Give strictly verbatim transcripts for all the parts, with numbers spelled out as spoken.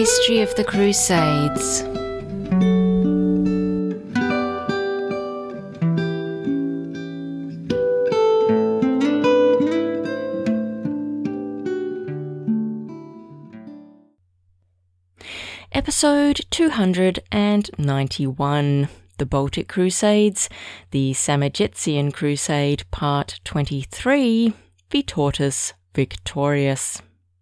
History of the Crusades. Episode two hundred ninety-one, The Baltic Crusades, the Samojetsian Crusade, Part twenty-three, Vytautas Victorious.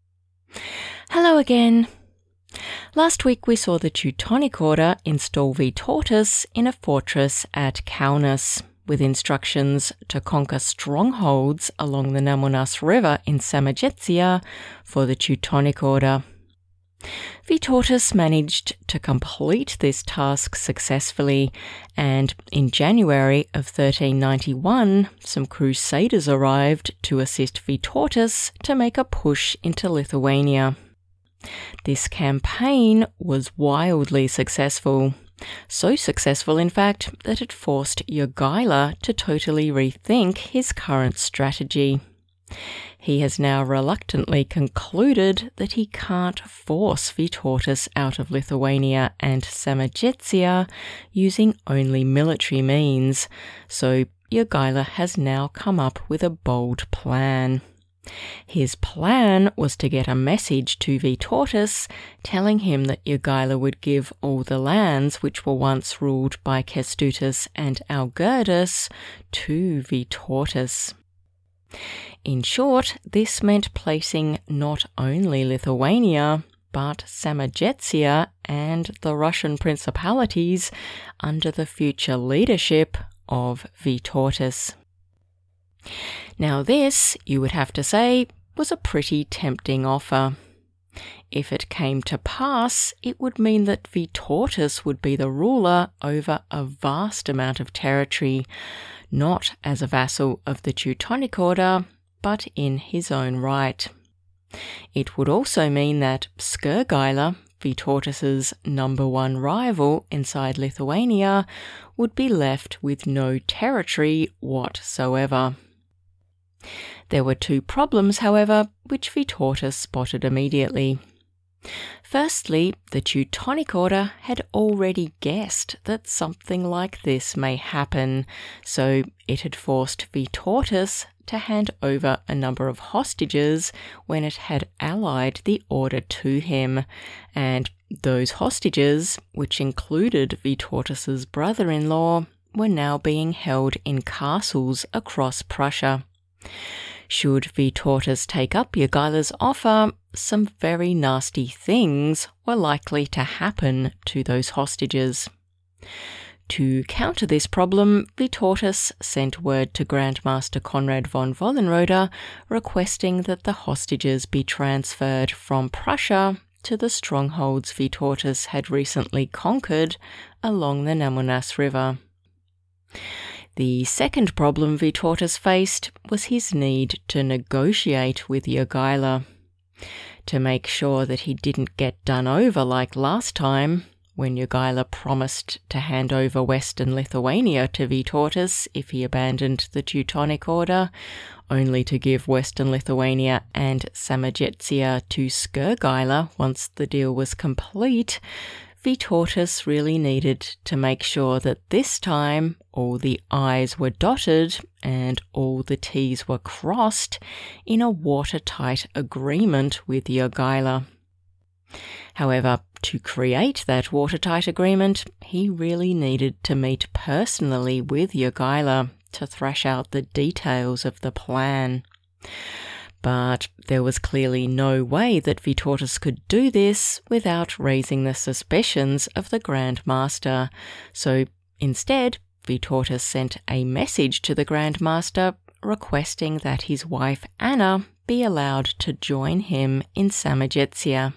Hello again. Last week we saw the Teutonic Order install Vytautas in a fortress at Kaunas, with instructions to conquer strongholds along the Nemunas River in Samojetsia for the Teutonic Order. Vytautas managed to complete this task successfully, and in January of thirteen ninety-one, some crusaders arrived to assist Vytautas to make a push into Lithuania. This campaign was wildly successful. So successful, in fact, that it forced Jogaila to totally rethink his current strategy. He has now reluctantly concluded that he can't force Vytautas out of Lithuania and Samojetsia using only military means, so Jogaila has now come up with a bold plan. His plan was to get a message to Vytautas telling him that Jogaila would give all the lands which were once ruled by Kęstutis and Algirdas to Vytautas. In short, this meant placing not only Lithuania, but Samojetsia and the Russian principalities under the future leadership of Vytautas. Now this, you would have to say, was a pretty tempting offer. If it came to pass, it would mean that Vytautas would be the ruler over a vast amount of territory, not as a vassal of the Teutonic Order, but in his own right. It would also mean that Skirgaila, Vytautas's number one rival inside Lithuania, would be left with no territory whatsoever. There were two problems, however, which Vytautas spotted immediately. Firstly, the Teutonic Order had already guessed that something like this may happen, so it had forced Vytautas to hand over a number of hostages when it had allied the order to him, and those hostages, which included Vytautas's brother-in-law, were now being held in castles across Prussia. Should Vytautas take up Jogaila's offer, some very nasty things were likely to happen to those hostages. To counter this problem, Vytautas sent word to Grandmaster Conrad von Wallenrode requesting that the hostages be transferred from Prussia to the strongholds Vytautas had recently conquered along the Nemunas River. The second problem Vytautas faced was his need to negotiate with Jogaila. To make sure that he didn't get done over like last time, when Jogaila promised to hand over Western Lithuania to Vytautas if he abandoned the Teutonic Order, only to give Western Lithuania and Samojetsia to Skirgaila once the deal was complete, Vytautas really needed to make sure that this time all the I's were dotted and all the T's were crossed in a watertight agreement with Jogaila. However, to create that watertight agreement, he really needed to meet personally with Jogaila to thrash out the details of the plan. But there was clearly no way that Vytautas could do this without raising the suspicions of the Grand Master, so instead Vytautas sent a message to the Grand Master requesting that his wife Anna be allowed to join him in Samojetsia.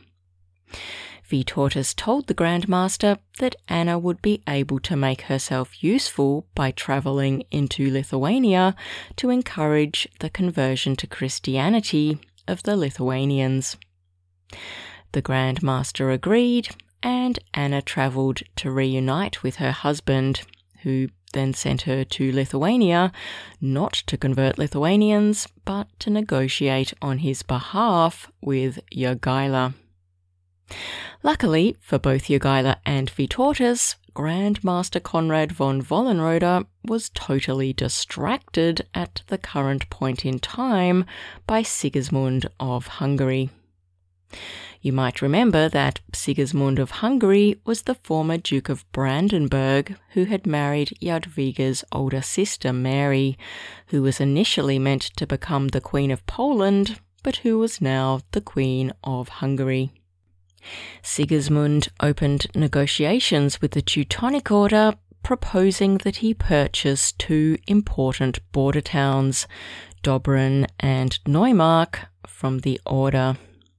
Vytautas told the Grand Master that Anna would be able to make herself useful by travelling into Lithuania to encourage the conversion to Christianity of the Lithuanians. The Grand Master agreed, and Anna travelled to reunite with her husband, who then sent her to Lithuania, not to convert Lithuanians, but to negotiate on his behalf with Jogaila. Luckily for both Jogaila and Vytautas, Grand Master Conrad von Vollenroda was totally distracted at the current point in time by Sigismund of Hungary. You might remember that Sigismund of Hungary was the former Duke of Brandenburg who had married Jadwiga's older sister Mary, who was initially meant to become the Queen of Poland, but who was now the Queen of Hungary. Sigismund opened negotiations with the Teutonic Order, proposing that he purchase two important border towns, Dobrin and Neumark, from the Order.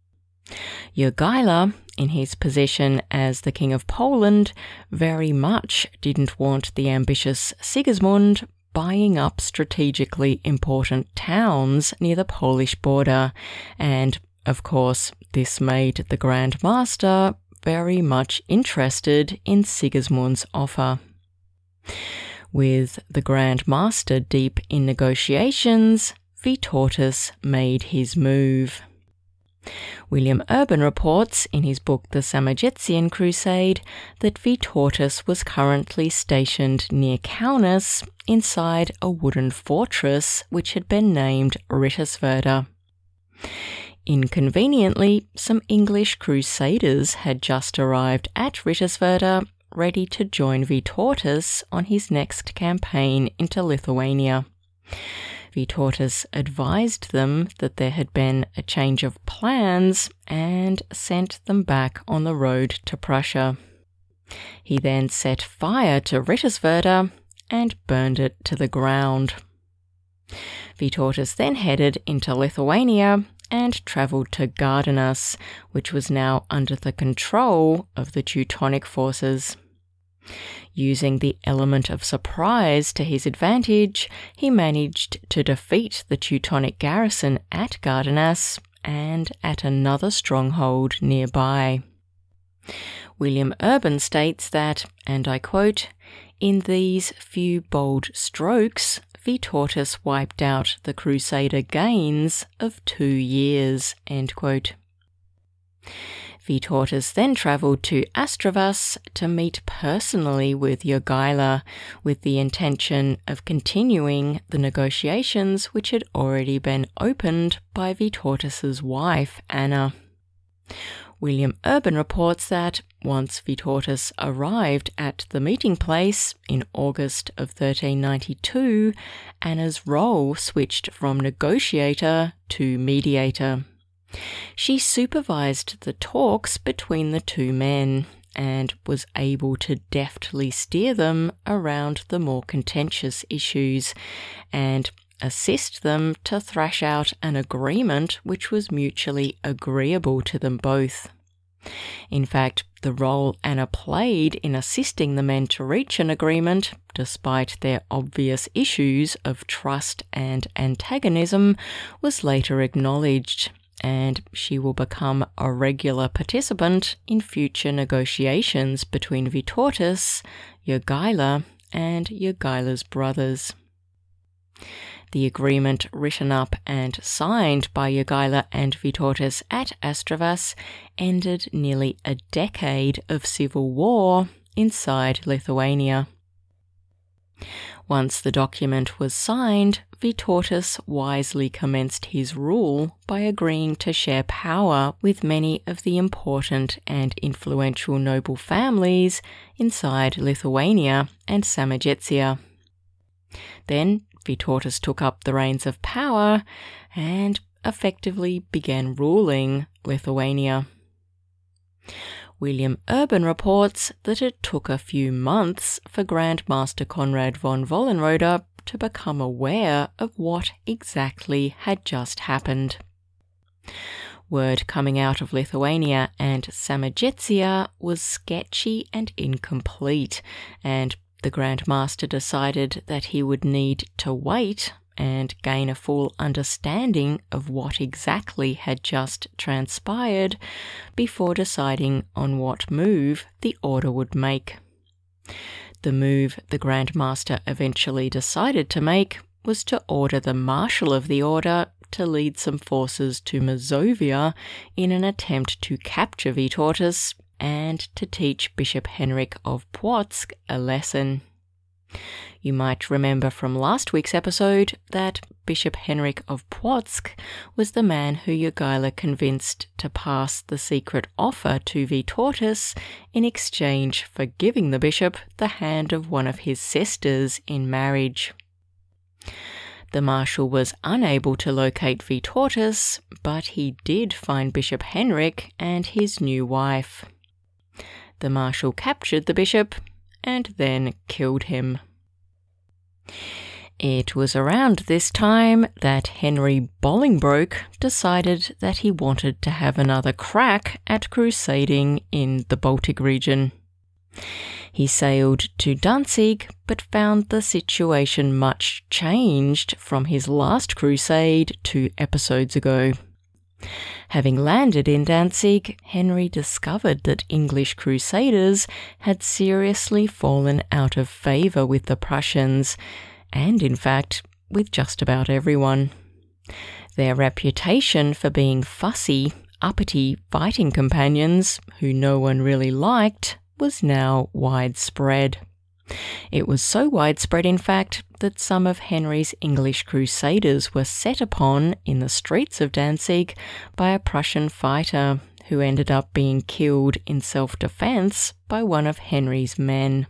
Jogaila, in his position as the King of Poland, very much didn't want the ambitious Sigismund buying up strategically important towns near the Polish border, and, of course, this made the Grand Master very much interested in Sigismund's offer. With the Grand Master deep in negotiations, Vytautas made his move. William Urban reports in his book The Samojetsian Crusade that Vytautas was currently stationed near Kaunas inside a wooden fortress which had been named Ritterswerda. Inconveniently, some English crusaders had just arrived at Ritterswerda, ready to join Vytautas on his next campaign into Lithuania. Vytautas advised them that there had been a change of plans and sent them back on the road to Prussia. He then set fire to Ritterswerda and burned it to the ground. Vytautas then headed into Lithuania and travelled to Gardinas, which was now under the control of the Teutonic forces. Using the element of surprise to his advantage, he managed to defeat the Teutonic garrison at Gardinas and at another stronghold nearby. William Urban states that, and I quote, "In these few bold strokes, Vytautas wiped out the Crusader gains of two years." End quote. Vytautas then travelled to Astravas to meet personally with Jogaila, with the intention of continuing the negotiations which had already been opened by Vytautas's wife, Anna. William Urban reports that once Vytautas arrived at the meeting place in August of thirteen ninety-two, Anna's role switched from negotiator to mediator. She supervised the talks between the two men and was able to deftly steer them around the more contentious issues and assist them to thrash out an agreement which was mutually agreeable to them both. In fact, the role Anna played in assisting the men to reach an agreement, despite their obvious issues of trust and antagonism, was later acknowledged, and she will become a regular participant in future negotiations between Vytautas, Jogaila, and Jogaila's brothers. The agreement written up and signed by Jogaila and Vytautas at Astravas ended nearly a decade of civil war inside Lithuania. Once the document was signed, Vytautas wisely commenced his rule by agreeing to share power with many of the important and influential noble families inside Lithuania and Samojetsia. Then Vytautas took up the reins of power and effectively began ruling Lithuania. William Urban reports that it took a few months for Grand Master Conrad von Vollenroda to become aware of what exactly had just happened. Word coming out of Lithuania and Samojetsia was sketchy and incomplete, and the Grand Master decided that he would need to wait and gain a full understanding of what exactly had just transpired before deciding on what move the Order would make. The move the Grand Master eventually decided to make was to order the Marshal of the Order to lead some forces to Mazovia in an attempt to capture Vytautas and to teach Bishop Henrik of Płotsk a lesson. You might remember from last week's episode that Bishop Henrik of Płotsk was the man who Jogaila convinced to pass the secret offer to Vytautas in exchange for giving the bishop the hand of one of his sisters in marriage. The marshal was unable to locate Vytautas, but he did find Bishop Henrik and his new wife. The marshal captured the bishop and then killed him. It was around this time that Henry Bolingbroke decided that he wanted to have another crack at crusading in the Baltic region. He sailed to Danzig, but found the situation much changed from his last crusade two episodes ago. Having landed in Danzig, Henry discovered that English crusaders had seriously fallen out of favour with the Prussians, and in fact, with just about everyone. Their reputation for being fussy, uppity fighting companions who no one really liked was now widespread. It was so widespread, in fact, that some of Henry's English crusaders were set upon in the streets of Danzig by a Prussian fighter who ended up being killed in self-defense by one of Henry's men.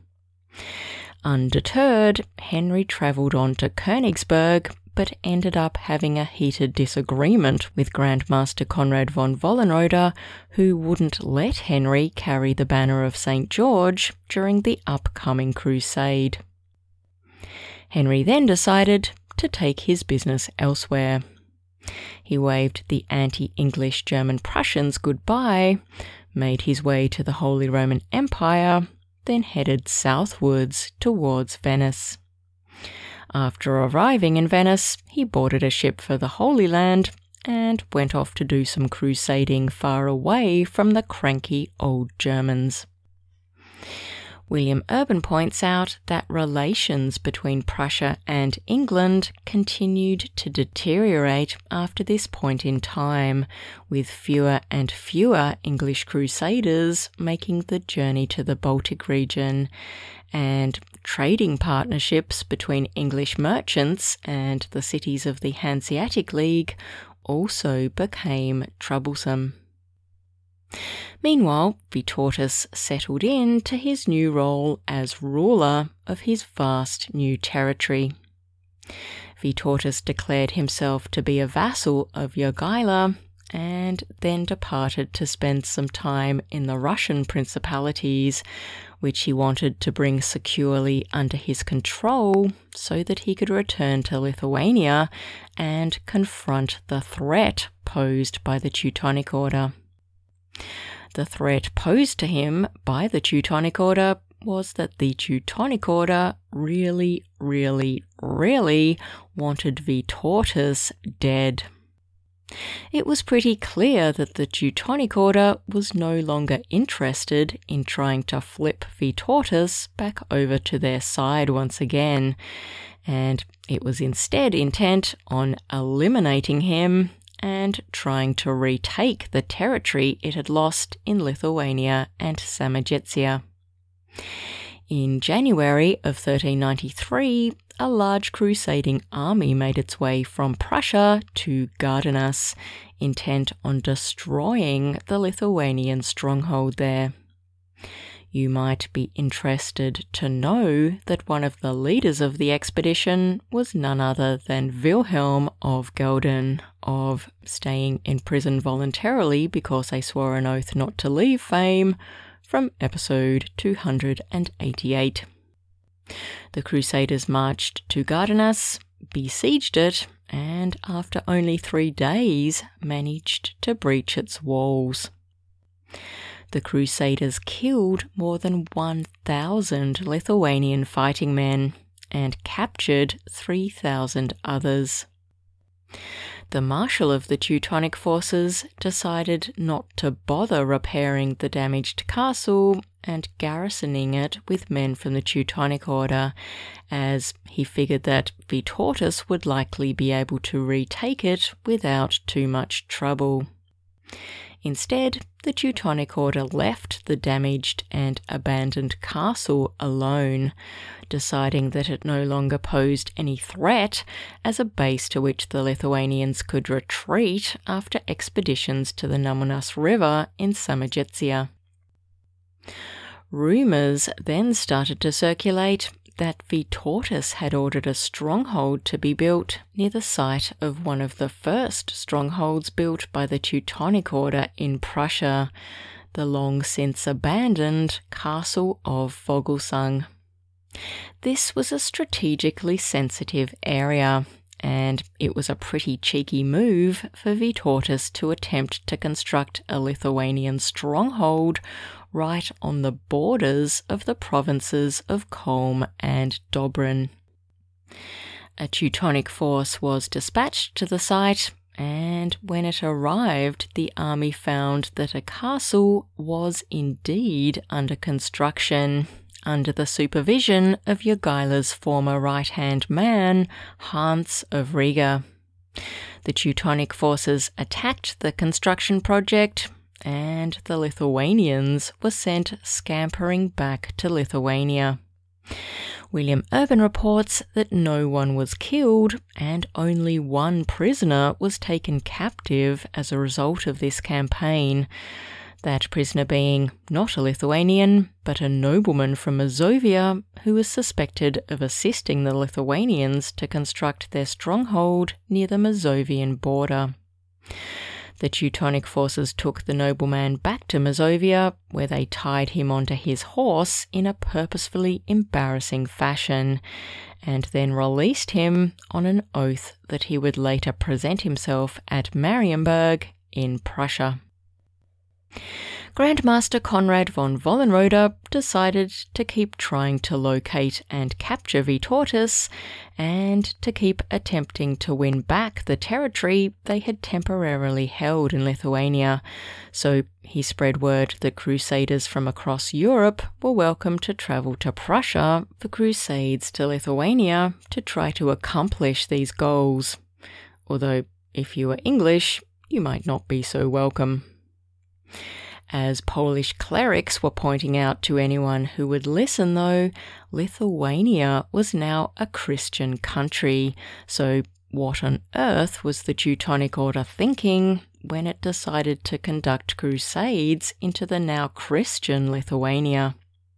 Undeterred, Henry travelled on to Königsberg, but ended up having a heated disagreement with Grandmaster Conrad von Vollenroda, who wouldn't let Henry carry the banner of Saint George during the upcoming crusade. Henry then decided to take his business elsewhere. He waved the anti-English German Prussians goodbye, made his way to the Holy Roman Empire, then headed southwards towards Venice. After arriving in Venice, he boarded a ship for the Holy Land and went off to do some crusading far away from the cranky old Germans. William Urban points out that relations between Prussia and England continued to deteriorate after this point in time, with fewer and fewer English crusaders making the journey to the Baltic region, and trading partnerships between English merchants and the cities of the Hanseatic League also became troublesome. Meanwhile, Vytautas settled in to his new role as ruler of his vast new territory. Vytautas declared himself to be a vassal of Jogaila and then departed to spend some time in the Russian principalities, which he wanted to bring securely under his control so that he could return to Lithuania and confront the threat posed by the Teutonic Order. The threat posed to him by the Teutonic Order was that the Teutonic Order really, really, really wanted Vytautas dead. It was pretty clear that the Teutonic Order was no longer interested in trying to flip Vytautas back over to their side once again, and it was instead intent on eliminating him and trying to retake the territory it had lost in Lithuania and Samogitia. In January of thirteen ninety-three, a large crusading army made its way from Prussia to Gardenas, intent on destroying the Lithuanian stronghold there. You might be interested to know that one of the leaders of the expedition was none other than Wilhelm of Gelden, of staying in prison voluntarily because they swore an oath not to leave fame, from episode two hundred eighty-eight. The Crusaders marched to Gardenas, besieged it, and after only three days managed to breach its walls. The Crusaders killed more than one thousand Lithuanian fighting men and captured three thousand others. The Marshal of the Teutonic forces decided not to bother repairing the damaged castle and garrisoning it with men from the Teutonic Order, as he figured that Vytautas would likely be able to retake it without too much trouble. Instead, the Teutonic Order left the damaged and abandoned castle alone, deciding that it no longer posed any threat as a base to which the Lithuanians could retreat after expeditions to the Nemunas River in Samogitia. Rumours then started to circulate that Vytautas had ordered a stronghold to be built near the site of one of the first strongholds built by the Teutonic Order in Prussia, the long since abandoned castle of Vogelsang. This was a strategically sensitive area, and it was a pretty cheeky move for Vytautas to attempt to construct a Lithuanian stronghold right on the borders of the provinces of Kolm and Dobrin. A Teutonic force was dispatched to the site, and when it arrived, the army found that a castle was indeed under construction, under the supervision of Jogaila's former right-hand man, Hans of Riga. The Teutonic forces attacked the construction project, and the Lithuanians were sent scampering back to Lithuania. William Urban reports that no one was killed and only one prisoner was taken captive as a result of this campaign, that prisoner being not a Lithuanian, but a nobleman from Mazovia who was suspected of assisting the Lithuanians to construct their stronghold near the Mazovian border. The Teutonic forces took the nobleman back to Mazovia, where they tied him onto his horse in a purposefully embarrassing fashion, and then released him on an oath that he would later present himself at Marienburg in Prussia. Grandmaster Conrad von Wallenrode decided to keep trying to locate and capture Vytautas, and to keep attempting to win back the territory they had temporarily held in Lithuania, so he spread word that crusaders from across Europe were welcome to travel to Prussia for crusades to Lithuania to try to accomplish these goals, although if you were English, you might not be so welcome. As Polish clerics were pointing out to anyone who would listen, though, Lithuania was now a Christian country, so what on earth was the Teutonic Order thinking when it decided to conduct crusades into the now Christian Lithuania?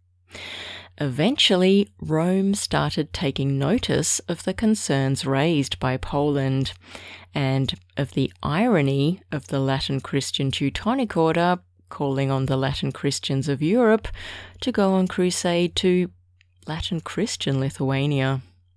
Eventually, Rome started taking notice of the concerns raised by Poland, and of the irony of the Latin Christian Teutonic Order calling on the Latin Christians of Europe to go on crusade to Latin Christian Lithuania.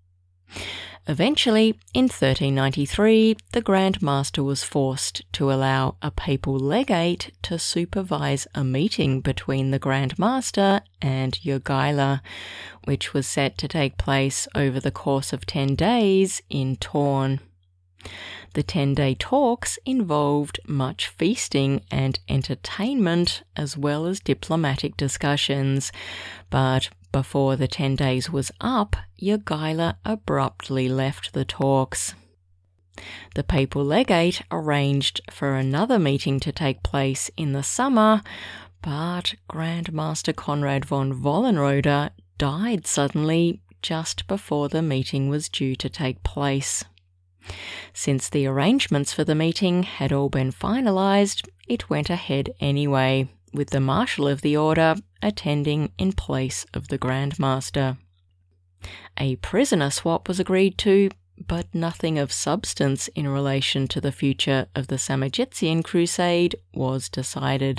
Eventually, in thirteen ninety-three, the Grand Master was forced to allow a papal legate to supervise a meeting between the Grand Master and Jogaila, which was set to take place over the course of ten days in Thorn. The ten-day talks involved much feasting and entertainment, as well as diplomatic discussions, but before the ten days was up, Jogaila abruptly left the talks. The papal legate arranged for another meeting to take place in the summer, but Grand Master Conrad von Wallenrode died suddenly just before the meeting was due to take place. Since the arrangements for the meeting had all been finalised, it went ahead anyway, with the Marshal of the Order attending in place of the Grand Master. A prisoner swap was agreed to, but nothing of substance in relation to the future of the Samogitian Crusade was decided.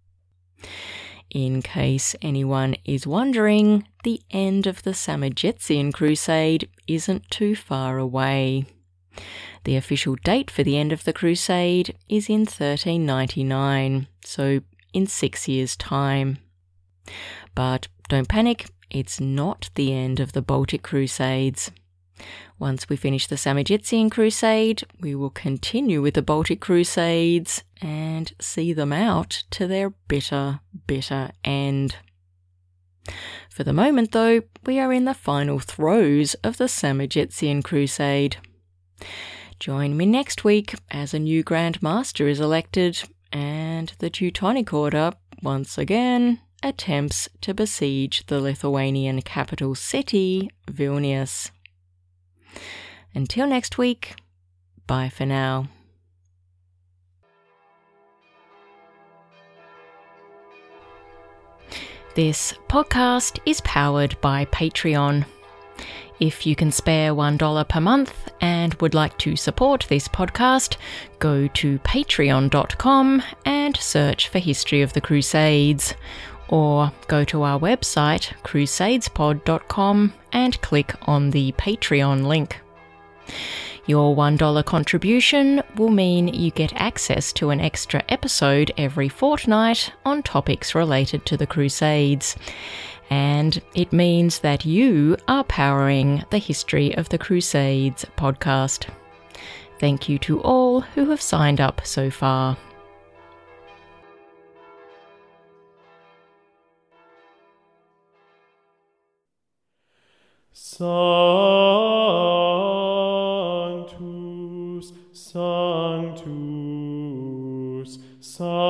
In case anyone is wondering, the end of the Samogitian Crusade isn't too far away. The official date for the end of the crusade is in thirteen ninety-nine, so in six years' time. But don't panic, it's not the end of the Baltic Crusades. Once we finish the Samogitian Crusade, we will continue with the Baltic Crusades and see them out to their bitter, bitter end. For the moment, though, we are in the final throes of the Samojetsian Crusade. Join me next week as a new Grand Master is elected and the Teutonic Order, once again, attempts to besiege the Lithuanian capital city, Vilnius. Until next week, bye for now. This podcast is powered by Patreon. If you can spare one dollar per month and would like to support this podcast, go to patreon dot com and search for History of the Crusades, or go to our website crusadespod dot com and click on the Patreon link. Your one dollar contribution will mean you get access to an extra episode every fortnight on topics related to the Crusades. And it means that you are powering the History of the Crusades podcast. Thank you to all who have signed up so far. Sanctus, Sanctus, Sanctus.